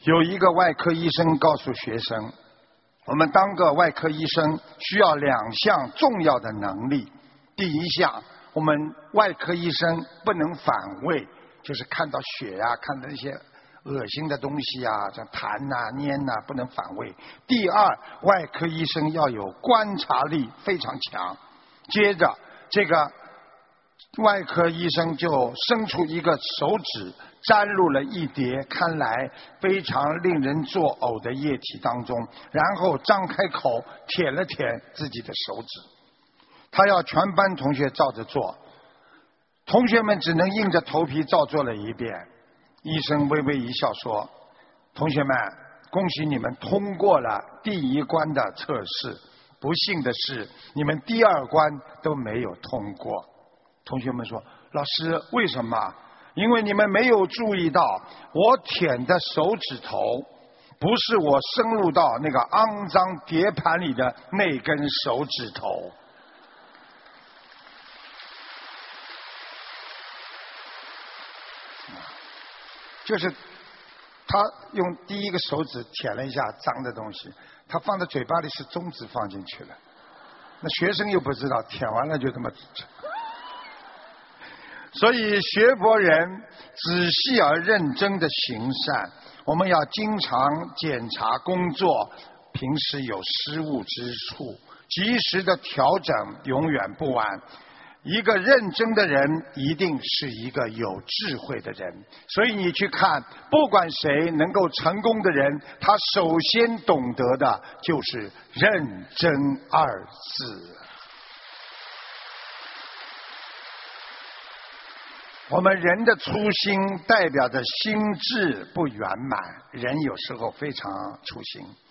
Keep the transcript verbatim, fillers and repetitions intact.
有一个外科医生告诉学生，我们当个外科医生需要两项重要的能力。第一项，我们外科医生不能反胃，就是看到血啊，看到那些恶心的东西啊，像痰呐、粘呐、不能反胃。第二，外科医生要有观察力非常强。接着，这个外科医生就伸出一个手指，沾入了一碟看来非常令人作呕的液体当中，然后张开口舔了舔自己的手指。他要全班同学照着做，同学们只能硬着头皮照做了一遍。医生微微一笑说：同学们，恭喜你们通过了第一关的测试，不幸的是你们第二关都没有通过。同学们说：老师，为什么？因为你们没有注意到我舔的手指头不是我深入到那个肮脏碟盘里的那根手指头。就是他用第一个手指舔了一下脏的东西，他放在嘴巴里是中指放进去了，那学生又不知道，舔完了就这么吃。所以学佛人仔细而认真的行善，我们要经常检查工作，平时有失误之处，及时的调整，永远不晚。一个认真的人一定是一个有智慧的人，所以你去看，不管谁能够成功的人，他首先懂得的就是认真二字。我们人的粗心代表着心智不圆满，人有时候非常粗心。